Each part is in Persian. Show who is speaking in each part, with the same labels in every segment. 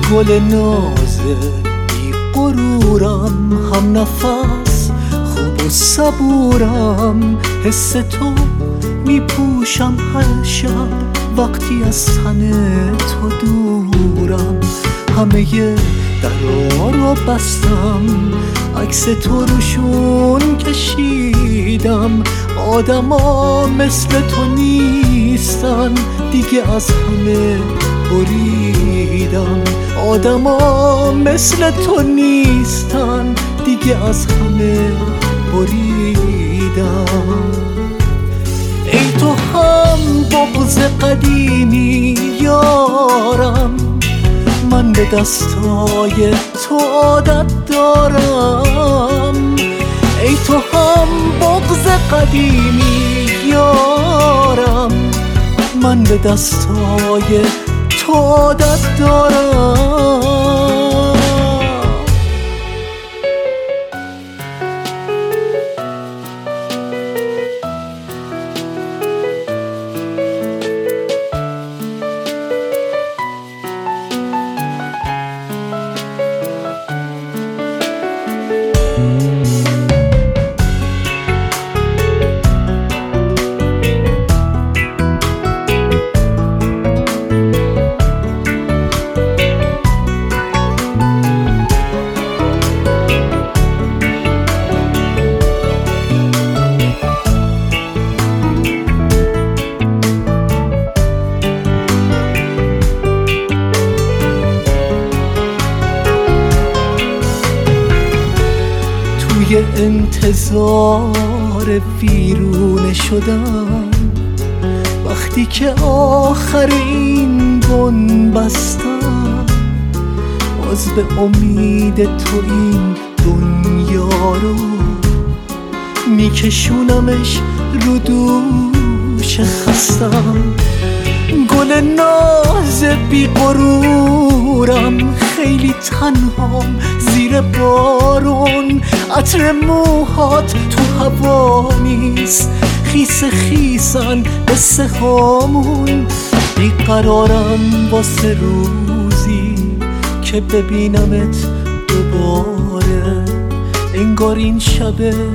Speaker 1: گل نازه بی غرورم، هم نفس خوب و صبورم، حس تو می پوشم هر شب وقتی از تن تو دورم. همه درا رو بستم، عکس تو روشون کشیدم، آدما مثل تو نیستن دیگه از همه بریدم، آدما مثل تو نیستن دیگه از همه بریدم. ای تو هم بغض قدیمی یارم، من به دستای تو عادت دارم. ای تو هم بغض قدیمی یارم، من به دستای تو عادت دارم. توی انتظار ویرونه شدم، وقتی که آخر این بن بستم، باز به امید تو این دنیا رو میکشونمش رو دوش خستم. گل ناز بی غرورم، خیلی تنهام زیر بارون، عطر موهات تو هوا نیست، خیس خیسن قصه هامون. بیقرارم واسه روزی که ببینمت دوباره، انگار این شب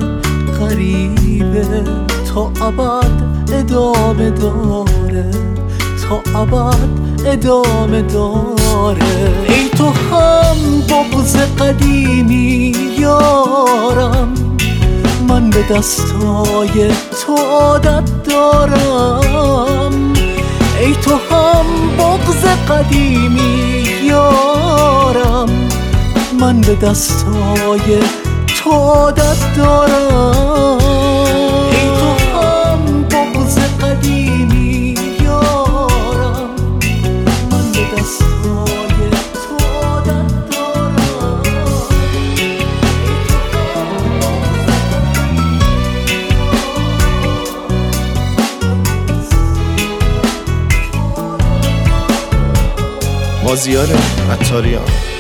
Speaker 1: غریبه تا ابد ادامه داره، تا ابد ادامه داره. ای تو هم بغض قدیمی یارم، من به دستای تو عادت دارم. ای تو هم بغض قدیمی یارم، من به دستای تو عادت دارم. ای تو هم بغض قدیمی یارم، من به دستای تو عادت دارم.
Speaker 2: مازیار عطاریان.